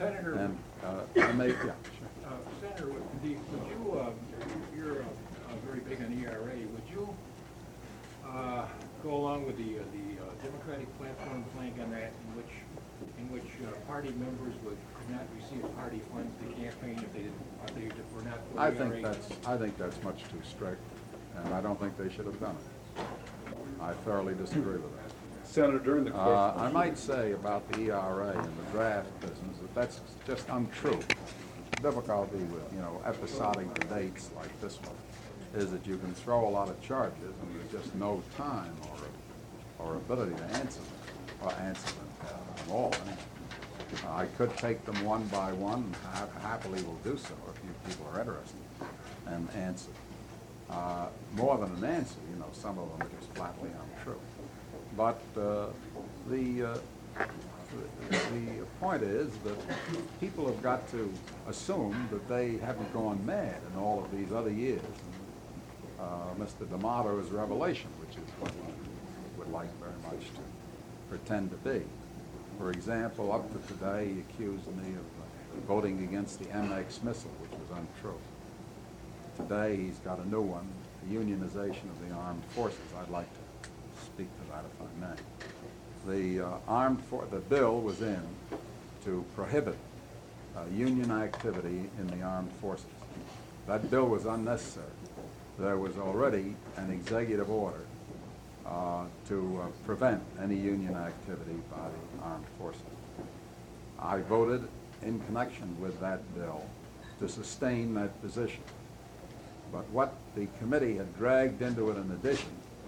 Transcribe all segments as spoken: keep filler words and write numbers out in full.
Senator, And uh, I may, yeah, sure. uh, Senator, would, the, would you, uh, you're uh, uh, very big on E R A, would you uh, go along with the, uh, the uh, Democratic platform plank on that, in which, in which uh, party members would could not receive party funds to campaign if they, didn't, if they were not for I E R A? think that's, I think that's much too strict, and I don't think they should have done it. I thoroughly disagree with that. Senator, during the course Uh, of I might say about the E R A and the draft business that that's just untrue. Difficulty with, you know, episodic debates like this one is that you can throw a lot of charges and there's just no time or, or ability to answer them, or answer them uh, all. Uh, I could take them one by one, and ha happily will do so if you people are interested, and answer. Uh, more than an answer, you know, some of them are just flatly untrue. But uh, the, uh, the the point is that people have got to assume that they haven't gone mad in all of these other years. Uh, Mister D'Amato's revelation, which is what we would like very much to pretend to be. For example, up to today, he accused me of uh, voting against the M X missile, which was untrue. Today, he's got a new one, the unionization of the armed forces. I'd like to speak to that if I may. The uh, armed for the bill was in to prohibit uh, union activity in the armed forces. That bill was unnecessary. There was already an executive order uh, to uh, prevent any union activity by the armed forces. I voted in connection with that bill to sustain that position. But what the committee had dragged into it in addition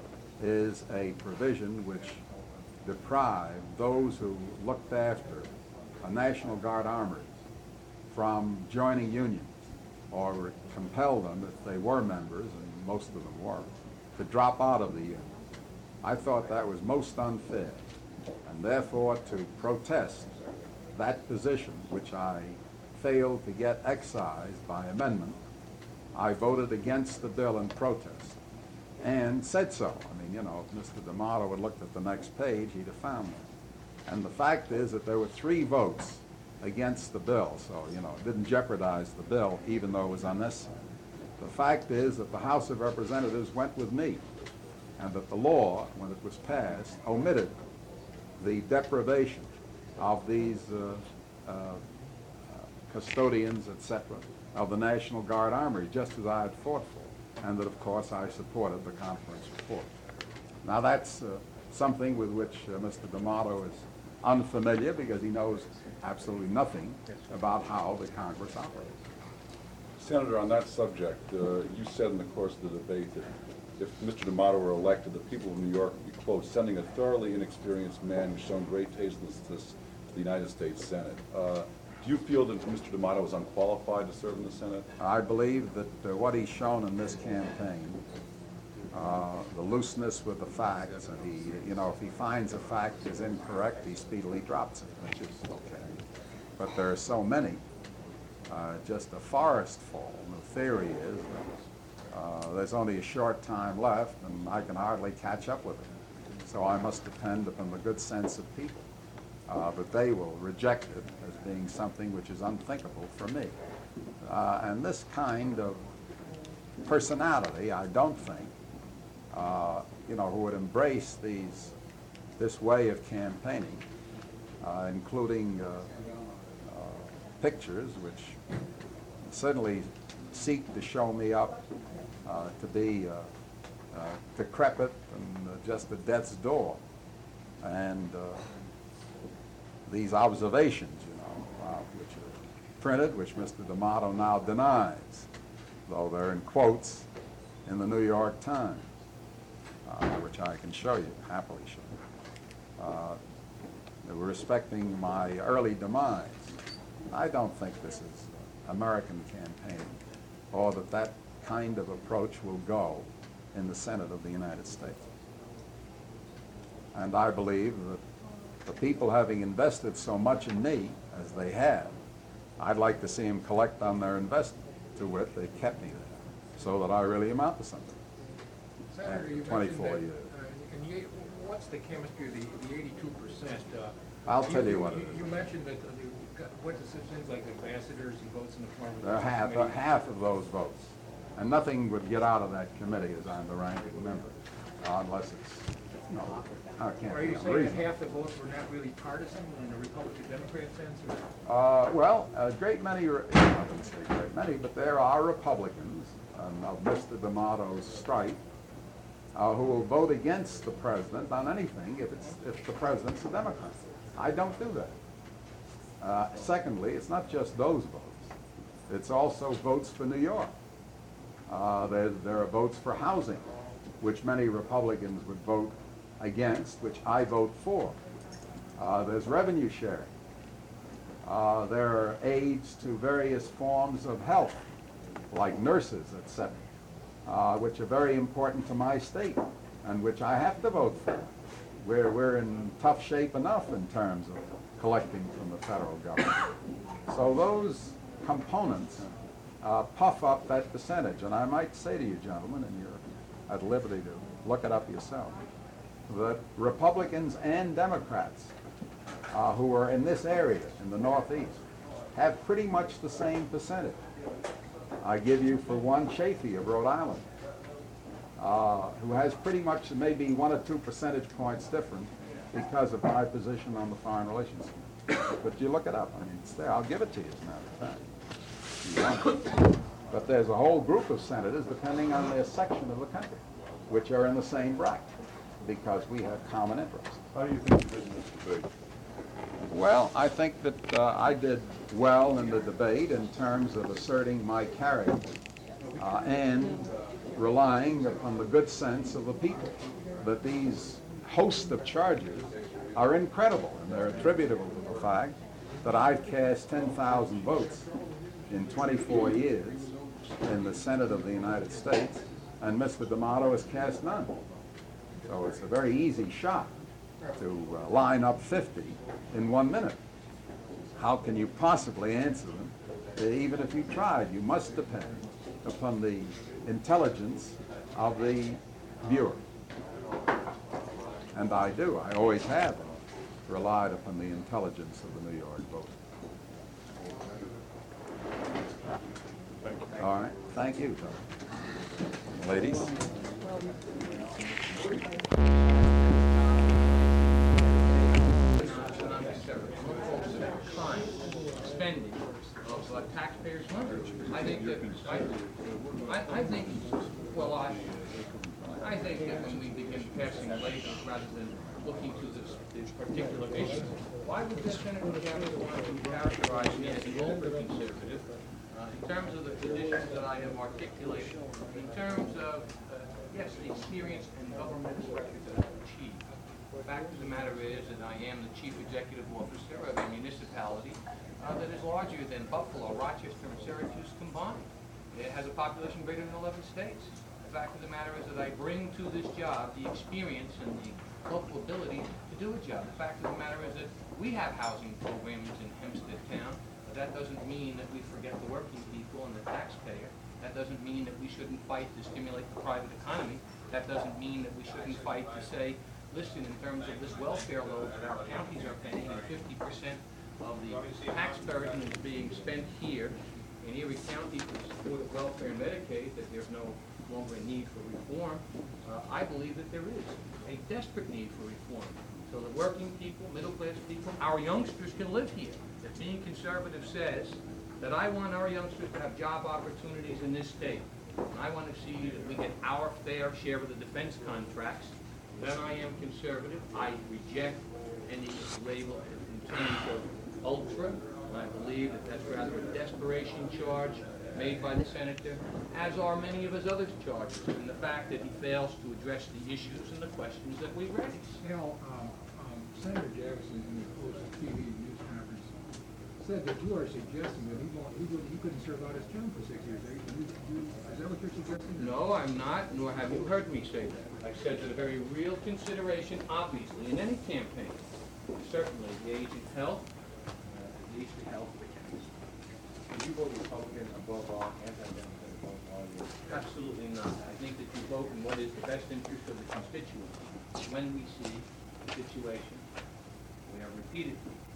is a provision which deprived those who looked after a National Guard armories from joining unions, or compelled them, if they were members, and most of them were, to drop out of the union. I thought that was most unfair, and therefore to protest that position, which I failed to get excised by amendment, I voted against the bill in protest, and said so. I mean, you know, if Mister D'Amato had looked at the next page, he'd have found that. And the fact is that there were three votes against the bill, so, you know, it didn't jeopardize the bill, even though it was unnecessary. The fact is that the House of Representatives went with me, and that the law, when it was passed, omitted the deprivation of these uh, uh, custodians, et cetera, of the National Guard Armory, just as I had fought for, and that, of course, I supported the conference report. Now, that's uh, something with which uh, Mister D'Amato is unfamiliar, because he knows absolutely nothing about how the Congress operates. Senator, on that subject, uh, you said in the course of the debate that if Mister D'Amato were elected, the people of New York would be, quote, sending a thoroughly inexperienced man who's shown great tastelessness to the United States Senate. Uh, do you feel that Mister D'Amato is unqualified to serve in the Senate? I believe that uh, what he's shown in this campaign, uh, the looseness with the facts, and he, you know, if he finds a fact is incorrect, he speedily drops it, which is okay. But there are so many, uh, just a forest full. The theory is that uh, there's only a short time left, and I can hardly catch up with it. So I must depend upon the good sense of people. Uh, but they will reject it as being something which is unthinkable for me. Uh, and this kind of personality, I don't think, uh, you know, who would embrace these, this way of campaigning, uh, including uh, uh, pictures which certainly seek to show me up uh, to be uh, uh, decrepit and uh, just at death's door. And uh, these observations, you know, uh, which are printed, which Mister D'Amato now denies, though they're in quotes in the New York Times, uh, which I can show you, happily show you. Uh, they were respecting my early demise. I don't think this is American campaigning, or that that kind of approach will go in the Senate of the United States. And I believe that the people having invested so much in me, as they have, I'd like to see them collect on their investment, to wit, they kept me there, so that I really amount to something. Senator, you twenty-four mentioned years. that, uh, and you, what's the chemistry of the, the eighty-two percent? Uh, I'll tell you what You, it is. you mentioned that uh, the, what are such things like ambassadors and votes in the form of? They're half, uh, half of those votes. And nothing would get out of that committee as I'm the ranking member, uh, unless it's, no, I can't Are be you saying that unreasonable. half the votes were not really partisan in the Republican-Democrat sense? Or? Uh, well, a great many, re- I wouldn't say great many, but there are Republicans, and of Mister D'Amato's stripe, uh, who will vote against the president on anything if it's, if the president's a Democrat. I don't do that. Uh, secondly, it's not just those votes. It's also votes for New York. Uh, there, there are votes for housing, which many Republicans would vote against, which I vote for. Uh, there's revenue sharing. Uh, there are aids to various forms of health, like nurses, et cetera, uh, which are very important to my state and which I have to vote for. We're, we're in tough shape enough in terms of collecting from the federal government. So those components uh, puff up that percentage. And I might say to you, gentlemen, and you're at liberty to look it up yourself, that Republicans and Democrats uh, who are in this area, in the Northeast, have pretty much the same percentage. I give you for one Chafee of Rhode Island, uh, who has pretty much maybe one or two percentage points different because of my position on the Foreign Relations Committee. But you look it up. I mean, it's there. I'll give it to you, as a matter of fact. You want it. But there's a whole group of senators, depending on their section of the country, which are in the same bracket because we have common interests. How do you think you did in this debate? Well, I think that uh, I did well in the debate in terms of asserting my character uh, and relying upon the good sense of the people, that these host of charges are incredible, and they're attributable to the fact that I've cast ten thousand votes in twenty-four years in the Senate of the United States, and Mister D'Amato has cast none. So it's a very easy shot to uh, line up fifty in one minute. How can you possibly answer them? Uh, even if you tried, you must depend upon the intelligence of the viewer. And I do. I always have relied upon the intelligence of the New York voter. All right. Thank you, Tom. Ladies. Time, spending of uh, taxpayers' money. I think that, I, I, I think, well, I, I think that when we begin passing laws rather than looking to this, this particular issue, why would the Senator Gabbard want to characterize me as an ultra-conservative uh, in terms of the positions that I have articulated, in terms of, uh, yes, the experience and government record that I've achieved. The fact of the matter is that I am the chief executive officer of a municipality uh, that is larger than Buffalo, Rochester, and Syracuse combined. It has a population greater than eleven states. The fact of the matter is that I bring to this job the experience and the local ability to do a job. The fact of the matter is that we have housing programs in Hempstead Town, but that doesn't mean that we forget the working people and the taxpayer. That doesn't mean that we shouldn't fight to stimulate the private economy. That doesn't mean that we shouldn't fight to say, listen, in terms of this welfare load that our counties are paying, and fifty percent of the tax burden is being spent here in Erie County to support welfare and Medicaid, that there's no longer a need for reform. Uh, I believe that there is a desperate need for reform, so that working people, middle-class people, our youngsters can live here. That being conservative says that I want our youngsters to have job opportunities in this state. And I want to see that we get our fair share of the defense contracts. Then I am conservative. I reject any label in terms of ultra. I believe that that's rather a desperation charge made by the senator, as are many of his other charges, and the fact that he fails to address the issues and the questions that we raise. Al, um, um, Senator Jackson, in the close T V news conference, said that you are suggesting that he won't, he, would, he couldn't serve out his term for six years. Are you, you, is that what you're suggesting? No, I'm not, nor have you heard me say that. I said that a very real consideration, obviously, in any campaign, certainly the age of health, uh, the age of health of the counties. Did you vote Republican above all, anti-Democrat above all? Absolutely not. I think that you vote in what is the best interest of the constituency. When we see a situation where repeatedly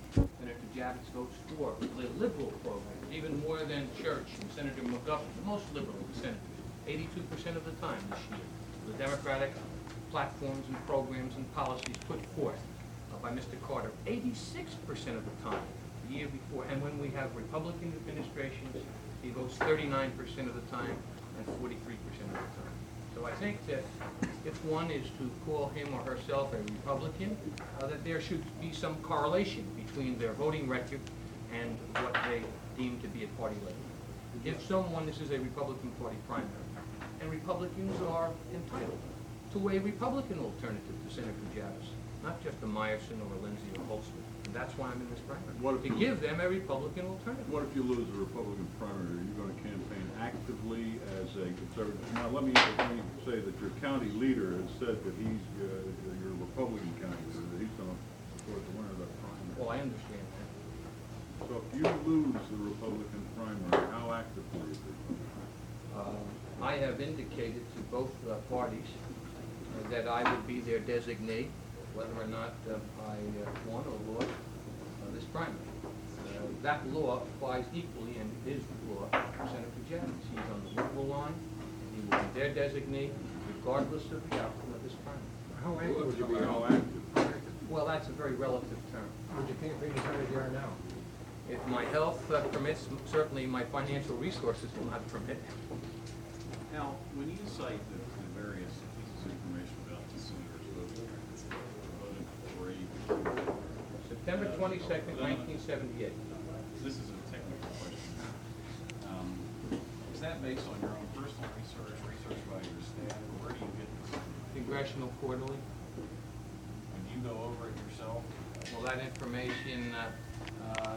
Senator Javits votes for the liberal program, even more than Church and Senator McGuffin, the most liberal of the senators, eighty-two percent of the time this year. The Democratic platforms and programs and policies put forth uh, by Mister Carter, eighty-six percent of the time the year before. And when we have Republican administrations, he votes thirty-nine percent of the time and forty-three percent of the time. So I think that if one is to call him or herself a Republican, uh, that there should be some correlation between their voting record and what they deem to be a party leader. If someone, this is a Republican Party primary, and Republicans are entitled to a Republican alternative to Senator Javits, not just a Meyerson or a Lindsey or Holtzman. And that's why I'm in this primary, What if to you- give them a Republican alternative. What if you lose the Republican primary? Are you going to campaign actively as a conservative? Now, let me, let me say that your county leader has said that he's, uh, your Republican county leader, that he's going to support the winner of that primary. Well, I understand that. So if you lose the Republican primary, how active will you be? Uh, I have indicated to both uh, parties uh, that I would be their designee, whether or not uh, I uh, won or lost uh, this primary. Uh, That law applies equally, and it is the law for Senator Javits. He's on the liberal line, and he will be their designee regardless of the outcome of this primary. How active would you be? How active? Well, that's a very relative term. Would you campaign as hard as you are now? If my health uh, permits, certainly my financial resources will not permit. Al, when you cite the, the various pieces of information about the senators voting, voting for a, September twenty-second, nineteen seventy-eight. this is a technical question. Um, is that based on your own personal research, research by your staff, or where do you get this? Congressional Quarterly. And you go over it yourself? Well, that information uh, uh,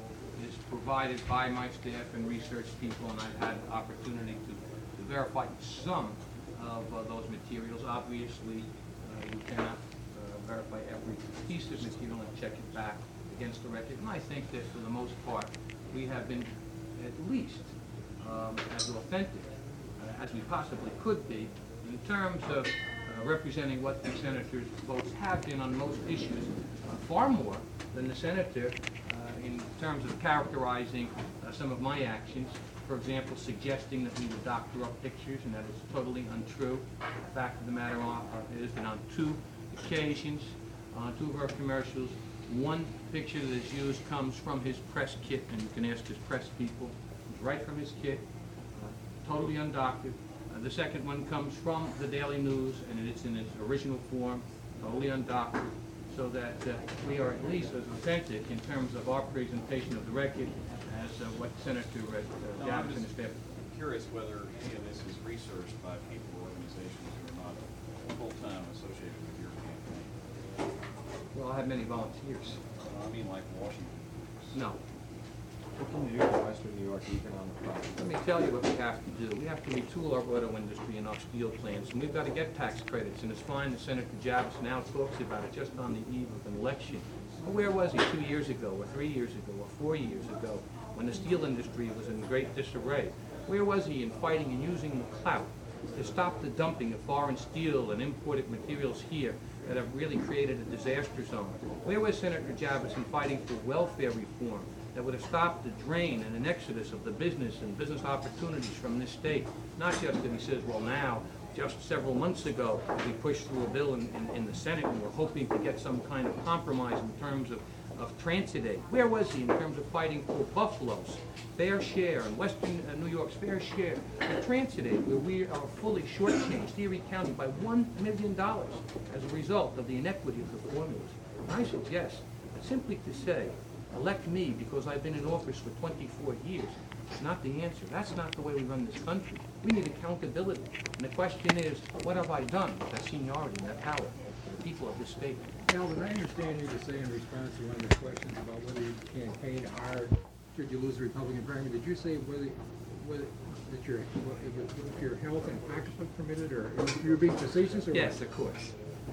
is provided by my staff and research people, and I've had opportunity to, to verify some of uh, those materials. Obviously, uh, you cannot uh, verify every piece of material and check it back against the record. And I think that for the most part, we have been at least um, as authentic uh, as we possibly could be in terms of uh, representing what the senators' votes have been on most issues, uh, far more than the senator uh, in terms of characterizing uh, some of my actions. For example, suggesting that we would doctor up pictures, and that is totally untrue. The fact of the matter uh, is that on two occasions, on two of our commercials, one picture that is used comes from his press kit, and you can ask his press people. It's right from his kit, uh, totally undoctored. Uh, the second one comes from the Daily News, and it's in its original form, totally undoctored, so that uh, we are at least as authentic in terms of our presentation of the record as uh, what Senator uh, No, I'm Javits and his just staff. curious whether any of this is researched by people or organizations who are not full-time associated with your campaign. Well, I have many volunteers. I mean, like Washington. No. What can you do in Western New York economic development? Let me tell you what we have to do. We have to retool our auto industry and our steel plants, and we've got to get tax credits. And it's fine that Senator Javits now talks about it just on the eve of an election. But where was he two years ago, or three years ago, or four years ago, when the steel industry was in great disarray? Where was he in fighting and using the clout to stop the dumping of foreign steel and imported materials here that have really created a disaster zone? Where was Senator Javits in fighting for welfare reform that would have stopped the drain and an exodus of the business and business opportunities from this state? Not just that he says, well, now, just several months ago, we pushed through a bill in, in, in the Senate, and we're hoping to get some kind of compromise in terms of, of transit aid. Where was he in terms of fighting for Buffalo's fair share and Western uh, New York's fair share of transit aid, where we are fully shortchanged, Erie County, by one million dollars as a result of the inequity of the formulas? And I suggest that simply to say, elect me because I've been in office for twenty-four years, is not the answer. That's not the way we run this country. We need accountability. And the question is, what have I done with that seniority and that power for the people of this state? Alvin, I understand you to say in response to one of the questions about whether you campaigned hard should you lose the Republican primary, did you say whether, whether, that your, if your health and pocketbook permitted, or you were being facetious, or what? Yes, of course.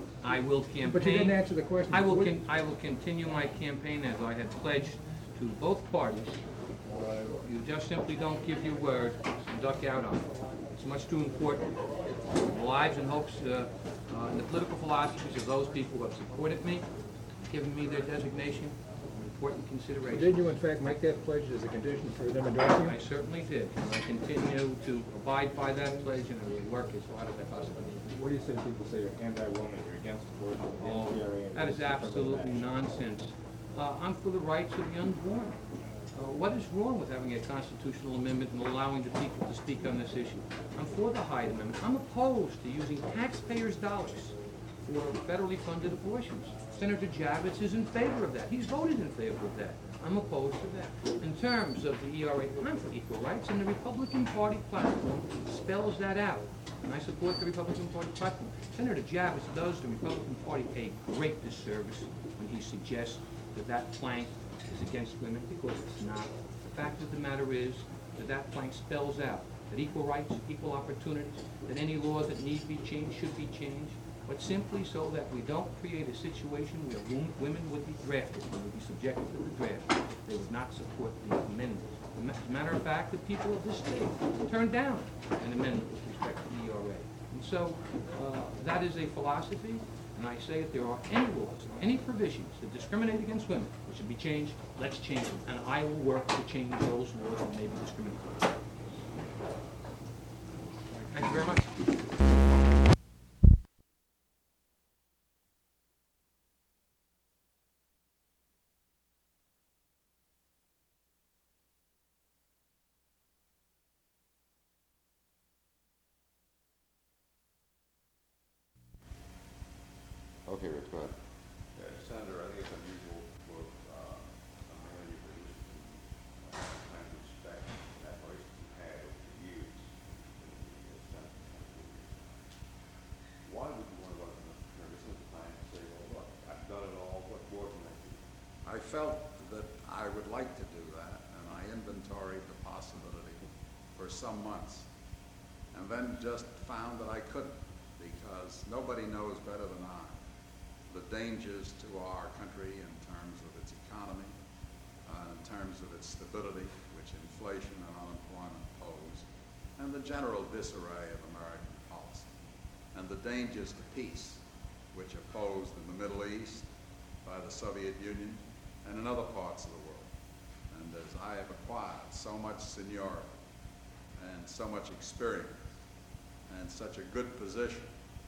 I will campaign. But you didn't answer the question. I will, What- con- I will continue my campaign as I had pledged to both parties. Uh, You just simply don't give your word and duck out on it. It's much too important. The lives and hopes uh, uh, and the political philosophies of those people who have supported me, given me their designation, important consideration. Did you in fact make that pledge as a condition for them endorsing I you? certainly did, and I continue to abide by that pledge, and I will work as hard as I possibly can. What do you say to people say are anti-woman, you're against the word of the Oh, N P R A? that is absolutely nonsense. Uh, I'm for the rights of the unborn. Uh, What is wrong with having a constitutional amendment and allowing the people to speak on this issue? I'm for the Hyde Amendment. I'm opposed to using taxpayers' dollars for federally funded abortions. Senator Javits is in favor of that. He's voted in favor of that. I'm opposed to that. In terms of the E R A, I'm for equal rights, and the Republican Party platform spells that out. And I support the Republican Party platform. Senator Javits does the Republican Party a great disservice when he suggests that that plank is against women, because it's not. The fact of the matter is that that plank spells out that equal rights, equal opportunities, that any law that needs to be changed should be changed, but simply so that we don't create a situation where wom- women would be drafted, and would be subjected to the draft. They would not support the amendment. As a matter of fact, the people of this state turned down an amendment with respect to the E R A. And so, uh, that is a philosophy, and I say if there are any laws, any provisions that discriminate against women, that should be changed, let's change them. And I will work to change those laws that may be discriminatory. Thank you very much. Okay, Rich, go ahead. Yeah, Senator, I think it's unusual for uh, a man in your position to uh, kind of respect that voice you've had over the years in the Senate. Why would you want to run for Mister Chairman? This is the time to say, well, look, I've done it all, what more can I do? I felt that I would like to do that, and I inventoried the possibility for some months, and then just found that I couldn't, because nobody knows better than I the dangers to our country in terms of its economy, uh, in terms of its stability, which inflation and unemployment pose, and the general disarray of American policy, and the dangers to peace, which are posed in the Middle East by the Soviet Union and in other parts of the world. And as I have acquired so much seniority and so much experience and such a good position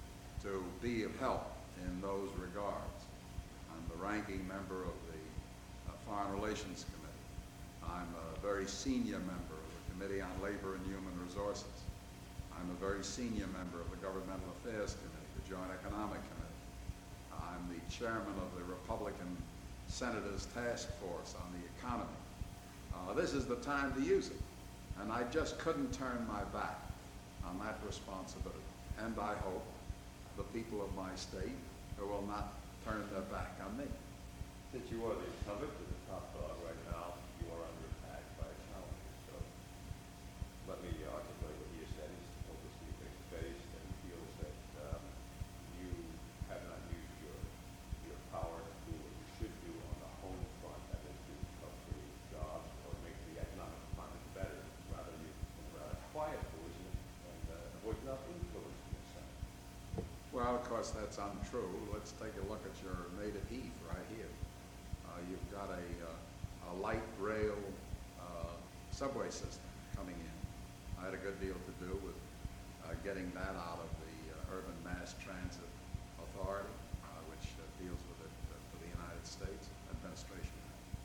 to be of help in those regards. I'm the ranking member of the uh, Foreign Relations Committee. I'm a very senior member of the Committee on Labor and Human Resources. I'm a very senior member of the Governmental Affairs Committee, the Joint Economic Committee. I'm the chairman of the Republican Senators Task Force on the economy. Uh, this is the time to use it. And I just couldn't turn my back on that responsibility. And I hope the people of my state who will not turn their back on me. Since you are the incumbent to the top dog right now, you are under attack by a challenger. So let me articulate what he has said. He's told us to be face-to-face, and he feels that um, you have not used your your power to do what you should do on the home front, that is to help create jobs or make the economic climate better. Rather, you uh, quiet voice and uh, avoid enough influence in the Senate. Well, of course, that's untrue. Let's take a look at your native heath right here. Uh, you've got a, uh, a light rail uh, subway system coming in. I had a good deal to do with uh, getting that out of the uh, Urban Mass Transit Authority, uh, which uh, deals with it uh, for the United States administration.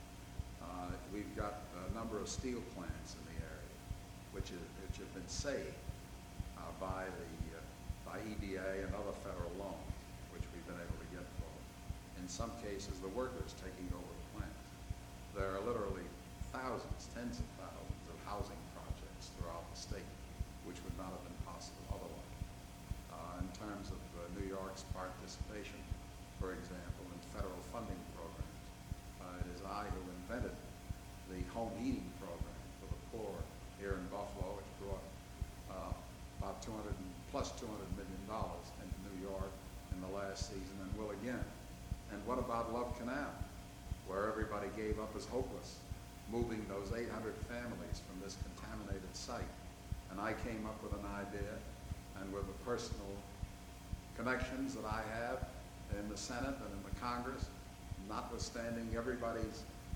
Uh, we've got a number of steel plants in the area, which, is, which have been saved uh, by the uh, by E D A and other federal loans, which we've been able to get for. In some cases, the workers taking over the plants. There are literally thousands, tens of thousands of housing projects throughout the state, which would not have been possible otherwise. Uh, in terms of uh, New York's participation, for example, in federal funding programs, uh, it is I who invented the home heating program for the poor here in Buffalo, which brought uh, about two hundred and plus two hundred million dollars into New York in the last season and will again. And what about Love Canal, where everybody gave up as hopeless, moving those eight hundred families from this contaminated site. And I came up with an idea, and with the personal connections that I have in the Senate and in the Congress, notwithstanding everybody's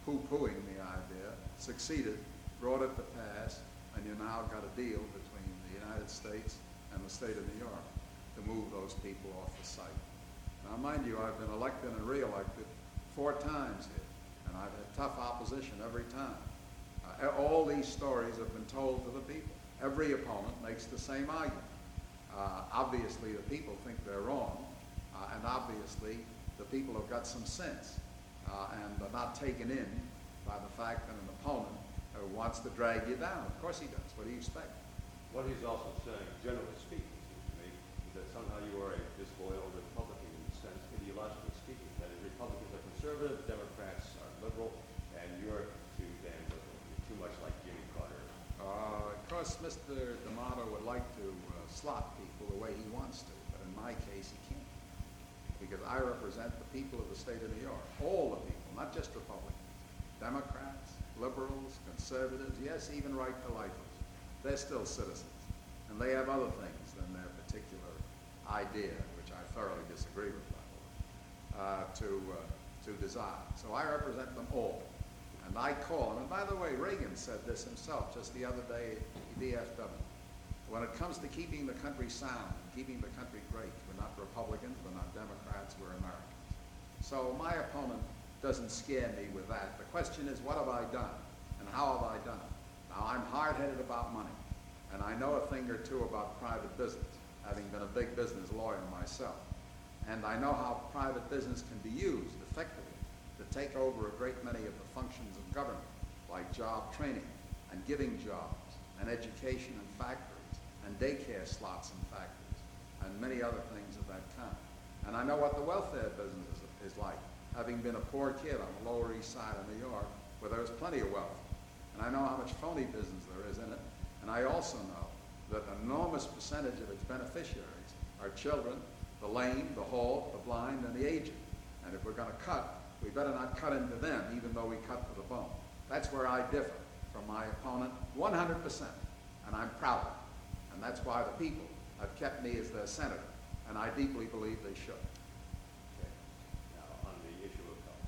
poo-pooing the idea, succeeded, brought it to pass, and you now got a deal between the United States and the state of New York to move those people off the site. Now, mind you, I've been elected and re-elected four times here, and I've had tough opposition every time. Uh, all these stories have been told to the people. Every opponent makes the same argument. Uh, obviously, the people think they're wrong, uh, and obviously, the people have got some sense uh, and are not taken in by the fact that an opponent uh, wants to drag you down. Of course he does. What do you expect? What he's also saying, generally speaking, it seems to me, is that somehow you are a disloyal Republican in the sense, ideologically speaking, that Republicans are conservative, Democrats are liberal, and you're too damn liberal. You're too much like Jimmy Carter. Uh, of course, Mister D'Amato would like to uh, slot people the way he wants to, but in my case, he can't. Because I represent the people of the state of New York, all the people, not just Republicans, Democrats, liberals, conservatives, yes, even right-to-lifers. They're still citizens, and they have other things than their particular idea, which I thoroughly disagree with, by the way, uh, to, uh, to desire. So I represent them all, and I call them. And by the way, Reagan said this himself just the other day at D F W. When it comes to keeping the country sound, keeping the country great, we're not Republicans, we're not Democrats, we're Americans. So my opponent doesn't scare me with that. The question is, what have I done, and how have I done it? Now, I'm hard-headed about money, and I know a thing or two about private business, having been a big business lawyer myself. And I know how private business can be used effectively to take over a great many of the functions of government, like job training and giving jobs and education in factories and daycare slots in factories and many other things of that kind. And I know what the welfare business is, is like, having been a poor kid on the Lower East Side of New York, where there was plenty of wealth. And I know how much phony business there is in it. And I also know that an enormous percentage of its beneficiaries are children, the lame, the halt, the blind, and the aged. And if we're going to cut, we better not cut into them, even though we cut to the bone. That's where I differ from my opponent one hundred percent. And I'm proud of it. And that's why the people have kept me as their senator. And I deeply believe they should. Okay. Now, on the issue of health,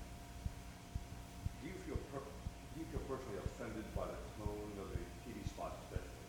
do you feel per- do you feel personally offended by the tone of the T V spots, especially?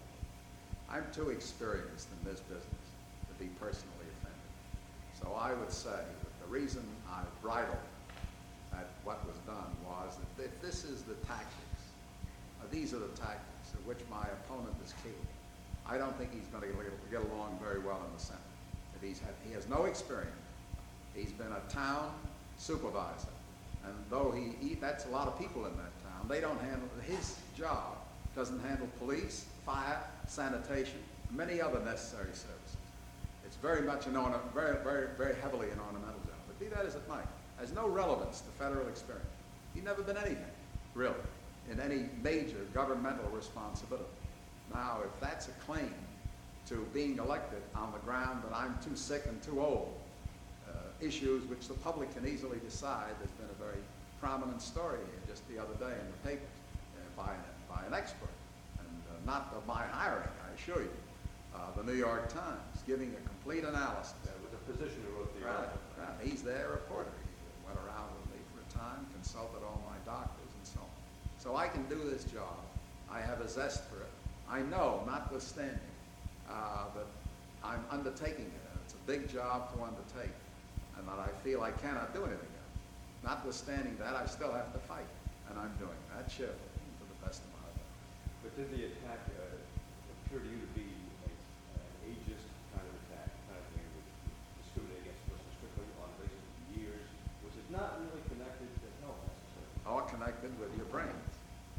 I'm too experienced in this business to be personally offended. So I would say that the reason I bridled at what was done was that if this is the tactics, uh, these are the tactics of which my opponent is capable, I don't think he's going to get along very well in the Senate. If he's had, he has no experience. He's been a town supervisor, and though he, he that's a lot of people in that town, they don't handle, his job doesn't handle police, fire, sanitation, many other necessary services. It's very much an orna, very, very, very heavily an ornamental job. But be that as it might, has no relevance to federal experience. He's never been anything, really, in any major governmental responsibility. Now, if that's a claim to being elected on the ground that I'm too sick and too old, uh, issues which the public can easily decide, there's been a very prominent story here just the other day in the papers uh, by, an, by an expert, and uh, not of my hiring, I assure you, uh, the New York Times, giving a complete analysis. There was a physician who wrote the Right, article. right. He's their reporter. He went around with me for a time, consulted all my doctors and so on. So I can do this job. I have a zest for it. I know, notwithstanding, uh, that I'm undertaking it. It's a big job to undertake, and that I feel I cannot do anything else. Notwithstanding that, I still have to fight, and I'm doing that cheerfully to the best of my ability. But did the attack uh, appear to you to be a, an ageist kind of attack, kind of thing, which discriminated against persons strictly on the basis of years? Was it not really connected to health necessarily? All connected with your brains.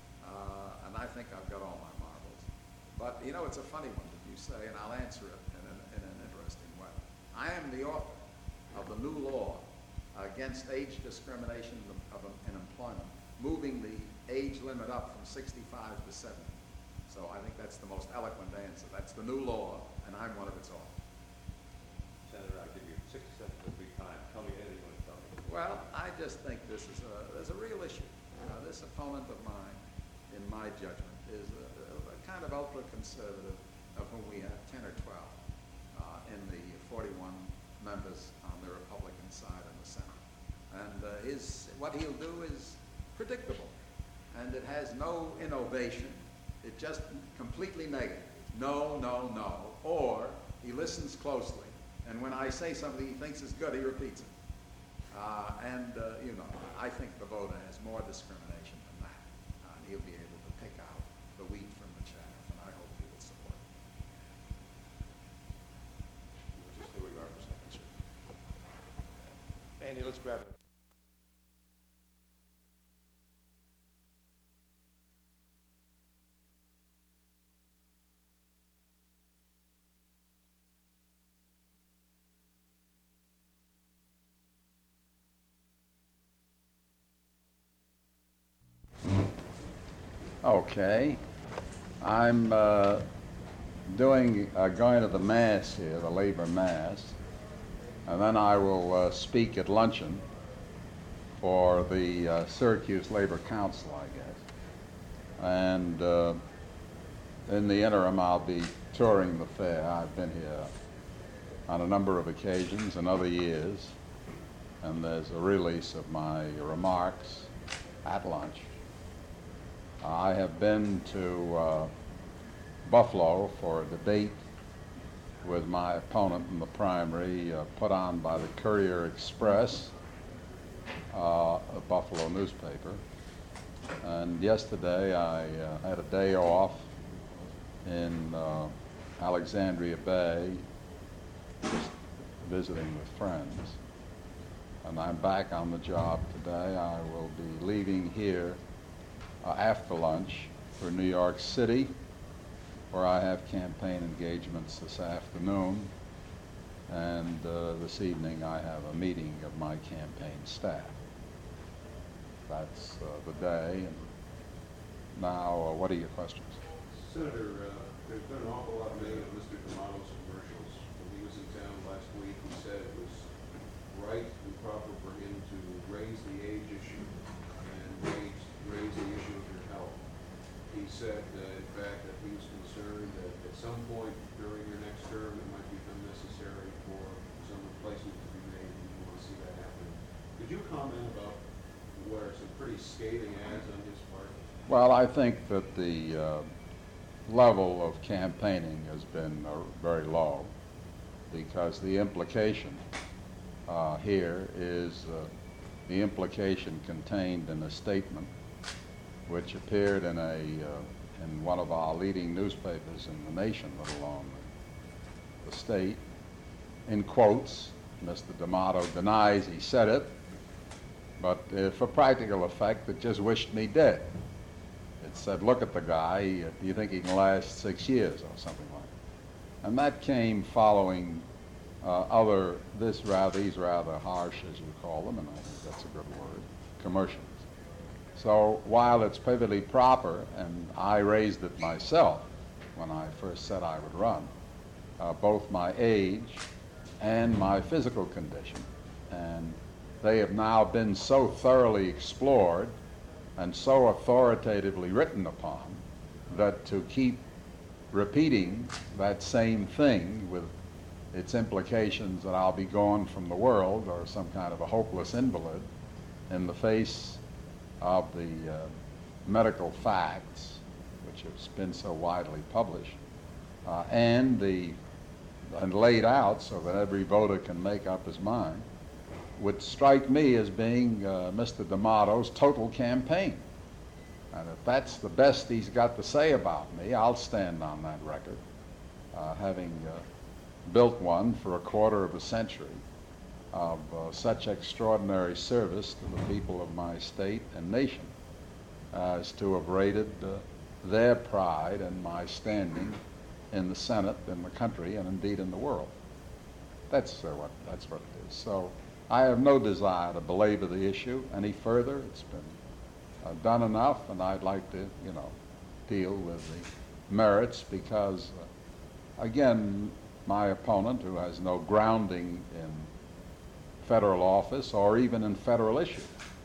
Uh, and I think I've got all my marbles. But, you know, it's a funny one that you say, and I'll answer it in an, in an interesting way. I am the author of the new law against age discrimination of, of, in employment, moving the age limit up from sixty-five to seventy. So I think that's the most eloquent answer. That's the new law, and I'm one of its authors. Senator, I'll give you sixty seconds of free time. Tell me anything you want to tell me. Well, I just think this is a, there's a real issue. Uh, this opponent of mine, in my judgment, is a, a kind of ultra-conservative of whom we have ten or twelve uh, in the forty-one members on the Republican side of the Senate. And uh, his, what he'll do is predictable. And it has no innovation. It's just completely negative. No, no, no. Or he listens closely, and when I say something he thinks is good, he repeats it. Uh, and, uh, you know, I think the voter has more discrimination than that. Uh, and he'll be able to pick out the wheat from the chaff, and I hope he will support it. Just here we are for a second, sir. Andy, let's grab it. Okay. I'm uh, doing, uh, going to the Mass here, the Labor Mass, and then I will uh, speak at luncheon for the uh, Syracuse Labor Council, I guess. And uh, in the interim, I'll be touring the fair. I've been here on a number of occasions in other years, and there's a release of my remarks at lunch. I have been to uh, Buffalo for a debate with my opponent in the primary uh, put on by the Courier Express, uh, a Buffalo newspaper. And yesterday I uh, had a day off in uh, Alexandria Bay, just visiting with friends. And I'm back on the job today. I will be leaving here Uh, after lunch for New York City, where I have campaign engagements this afternoon, and uh, this evening I have a meeting of my campaign staff. That's uh, the day. And now, uh, what are your questions? Senator, uh, there's been an awful lot made of Mister D'Amato's commercials. When he was in town last week, he said it was right and proper for him to raise the age issue and raise raise the issue of your health. He said, uh, in fact, that he was concerned that at some point during your next term, it might become necessary for some replacement to be made, and you want to see that happen. Could you comment about where some pretty scathing ads on his part? Well, I think that the uh, level of campaigning has been uh, very low, because the implication uh, here is uh, the implication contained in a statement which appeared in a uh, in one of our leading newspapers in the nation, let alone the state. In quotes, Mister D'Amato denies he said it, but uh, for practical effect, it just wished me dead. It said, "Look at the guy. Do you think he can last six years or something like that?" And that came following uh, other this rather these rather harsh, as you call them, and I think that's a good word, commercials. So while it's perfectly proper, and I raised it myself when I first said I would run, uh, both my age and my physical condition, and they have now been so thoroughly explored and so authoritatively written upon that to keep repeating that same thing with its implications that I'll be gone from the world or some kind of a hopeless invalid in the face of the uh, medical facts, which have been so widely published, uh, and the and laid out so that every voter can make up his mind, would strike me as being uh, Mister D'Amato's total campaign. And if that's the best he's got to say about me, I'll stand on that record, uh, having uh, built one for a quarter of a century of uh, such extraordinary service to the people of my state and nation as to have rated uh, their pride and my standing in the Senate, in the country, and indeed in the world. That's uh, what that's what it is. So I have no desire to belabor the issue any further. It's been uh, done enough, and I'd like to, you know, deal with the merits because, uh, again, my opponent, who has no grounding in federal office or even in federal issue,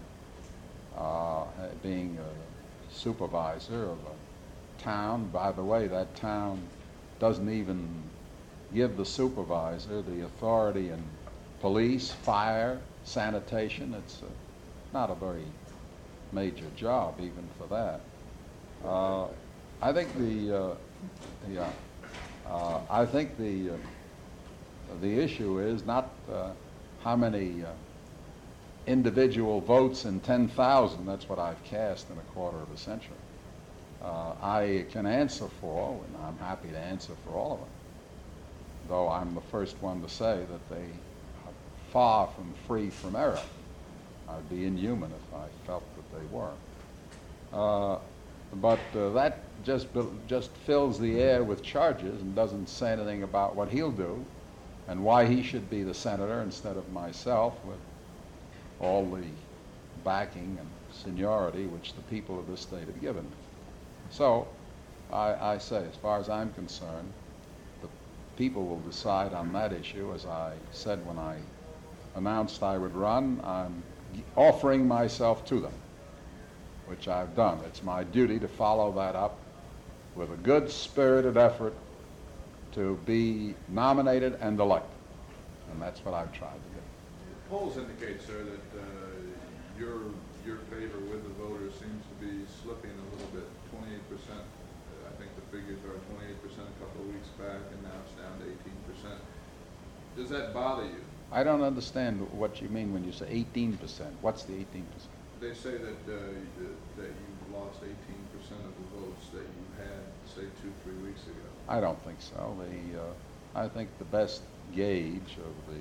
uh, being a supervisor of a town. By the way, that town doesn't even give the supervisor the authority in police, fire, sanitation. It's uh, not a very major job even for that. Uh, I think the, uh, yeah, uh, I think the, uh, the issue is not uh, how many uh, individual votes in ten thousand, that's what I've cast in a quarter of a century. Uh, I can answer for, and I'm happy to answer for all of them, though I'm the first one to say that they are far from free from error. I'd be inhuman if I felt that they were. Uh, but uh, that just, just fills the air with charges and doesn't say anything about what he'll do and why he should be the senator instead of myself with all the backing and seniority which the people of this state have given me. So I, I say, as far as I'm concerned, the people will decide on that issue. As I said when I announced I would run, I'm offering myself to them, which I've done. It's my duty to follow that up with a good spirited effort to be nominated and elected. And that's what I've tried to do. Polls indicate, sir, that uh, your your favor with the voters seems to be slipping a little bit. twenty-eight percent, uh, I think the figures are twenty-eight percent a couple of weeks back, and now it's down to eighteen percent. Does that bother you? I don't understand what you mean when you say eighteen percent. What's the eighteen percent? They say that uh, that you've lost eighteen percent of the votes that you had, say, two, three weeks ago. I don't think so. The, uh, I think the best gauge of the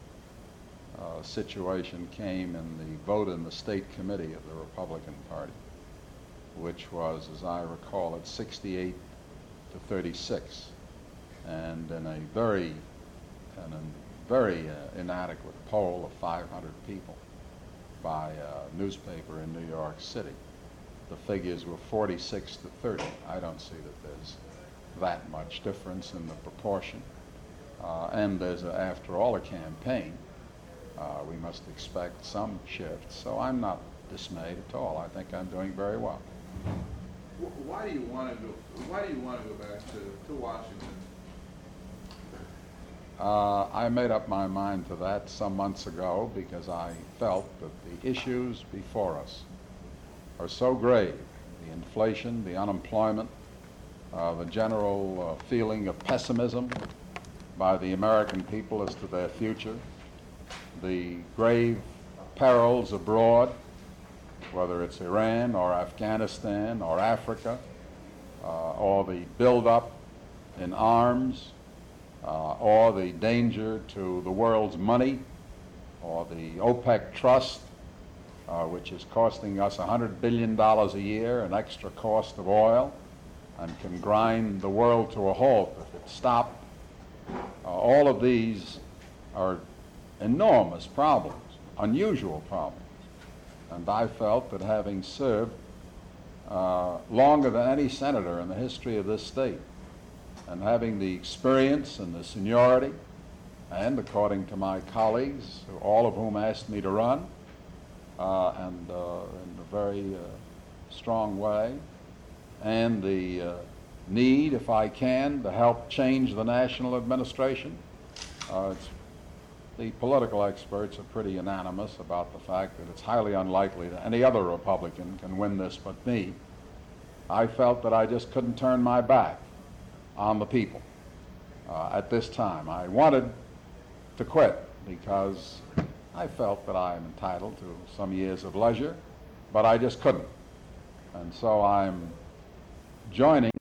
uh, situation came in the vote in the state committee of the Republican Party, which was, as I recall, at sixty-eight to thirty-six, and in a very, in a very uh, inadequate poll of five hundred people by a newspaper in New York City, the figures were forty-six to thirty. I don't see that there's that much difference in the proportion. Uh, and there's, a, after all, a campaign. Uh, we must expect some shifts. So I'm not dismayed at all. I think I'm doing very well. Wh- Why do you want to go? Why do you want to go back to, to Washington? Uh, I made up my mind to that some months ago because I felt that the issues before us are so grave. The inflation, the unemployment, uh, the general uh, feeling of pessimism by the American people as to their future, the grave perils abroad, whether it's Iran or Afghanistan or Africa, uh, or the buildup in arms, uh, or the danger to the world's money, or the OPEC trust, uh, which is costing us one hundred billion dollars a year, an extra cost of oil, and can grind the world to a halt if it stopped. Uh, all of these are enormous problems, unusual problems. And I felt that having served uh, longer than any senator in the history of this state, and having the experience and the seniority, and according to my colleagues, all of whom asked me to run, uh, and uh, in a very uh, strong way, and the uh, need, if I can, to help change the national administration. Uh, it's, the political experts are pretty unanimous about the fact that it's highly unlikely that any other Republican can win this but me. I felt that I just couldn't turn my back on the people uh, at this time. I wanted to quit because I felt that I am entitled to some years of leisure, but I just couldn't. And so I'm joining